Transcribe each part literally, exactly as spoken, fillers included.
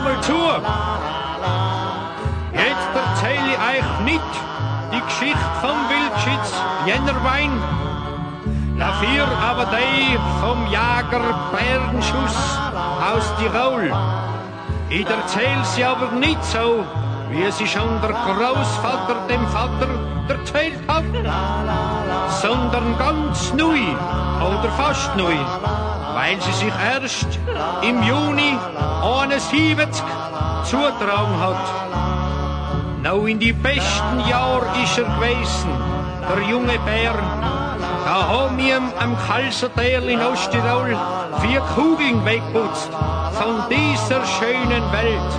Hört zu! Jetzt erzähle ich euch nicht die Geschichte vom Wildschütz Jännerwein, dafür aber die vom Jager Bärenschuss aus Tirol. Ich erzähle sie aber nicht so, wie sie schon der Großvater dem Vater erzählt hat, sondern ganz neu oder fast neu, weil sie sich erst im Juni einundsiebzig zutragen hat. Noch in die besten Jahr ist er gewesen, der junge Bär. Da haben wir am Kalsertal in Osttirol vier Kugeln weggeputzt von dieser schönen Welt.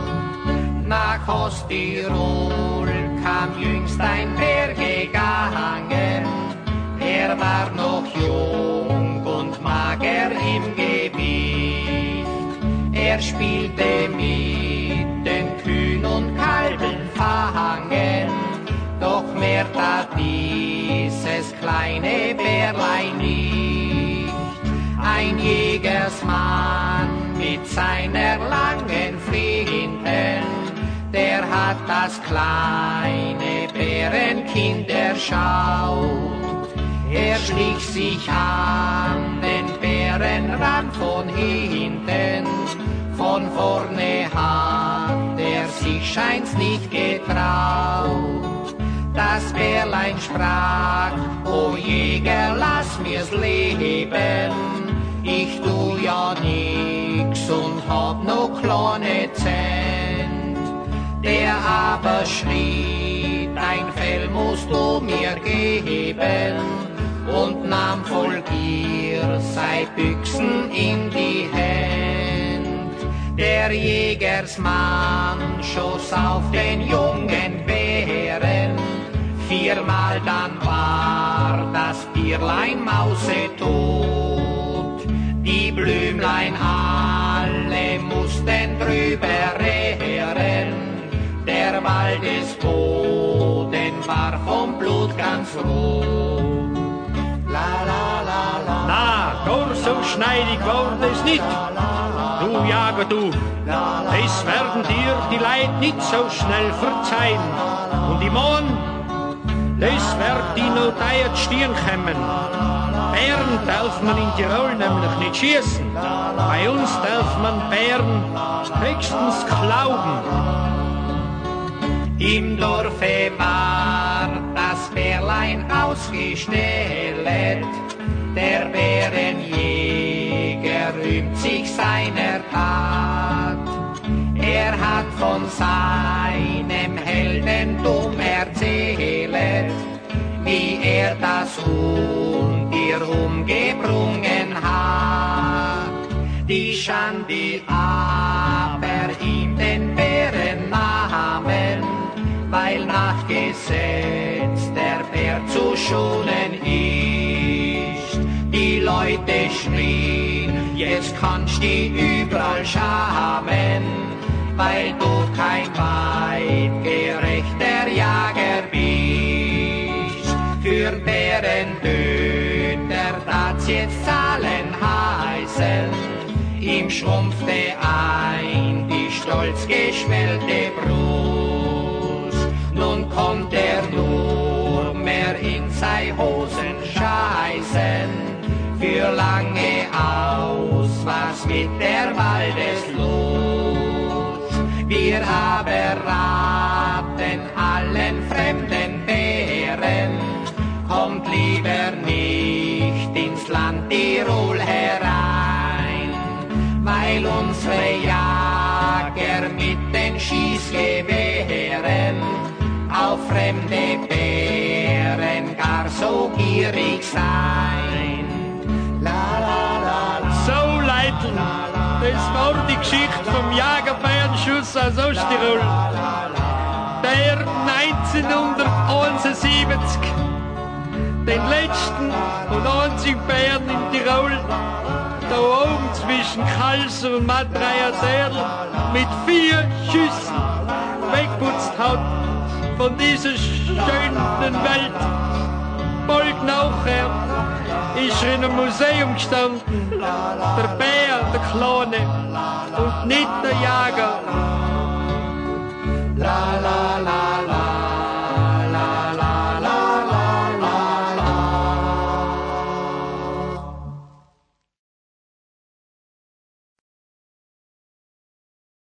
Nach Osttirol kam jüngst ein Bär gegangen. Er war noch jung und mager im Gewicht. Er spielte mit den Kühen und Kalben fangen, doch mehr tat dieses kleine Bärlein nicht. Ein Jägersmann mit seiner langen Flinte, der hat das kleine Bärenkind erschaut. Er schlich sich an den Bärenrand von hinten, von vorne hat er sich scheint's nicht getraut. Das Bärlein sprach: O Jäger, lass mir's leben, ich tu ja nix und hab noch kleine Zent. Der aber schrie: Dein Fell musst du mir geben, und nahm voll Gier sei Büchsen in die Hand. Der Jägersmann schoss auf den jungen Bären, viermal dann war das Bärlein mausetot. Die Blümlein alle mussten drüber rehren, der Waldesboden war vom Blut ganz rot. La, la, la, la. Na, gar so schneidig war das nicht, du Jager, du. Das werden dir die Leid nicht so schnell verzeihen. Und ich mein, das wird die noch teuer die Stirn kommen. Bären darf man in Tirol nämlich nicht schießen. Bei uns darf man Bären höchstens glauben. Im Dorfe war das Bärlein ausgestellt, der Bärenjäger rühmt sich seiner Tat. Er hat von seinem Heldentum erzählt, wie er das Untier umgebrungen hat. Die Schande aber ihm den Bären nahmen, weil nach Gesetz der Bär zu schonen ist. Die Leute schrien: Jetzt kannst du überall schamen, weil du kein weitgerechter Jager bist. Für Bärentöter tat's jetzt zahlen heißen, ihm schrumpfte ein die stolz geschwellte Brust. Nun kommt er nur mehr in sei Hosen scheißen, für lange aus was mit der Waldeslust. Wir aber raten allen fremden Bären, kommt lieber nicht ins Land Tirol herein, weil unsere Jager mit den Schießgewehren auf fremde Bären gar so gierig sein. La, la, la, la, So, Leitl, das war die Geschichte vom Jagerbärenschuss aus Osttirol. Der neunzehnhunderteinundsiebzig den letzten und einzigen Bären in Tirol, da oben zwischen Kalser und Matrayaserl, mit vier Schüssen weggeputzt hat von dieser schönen Welt. Bald nachher ist er in einem Museum gestanden, der Bär, der Kleine, und nicht der Jäger,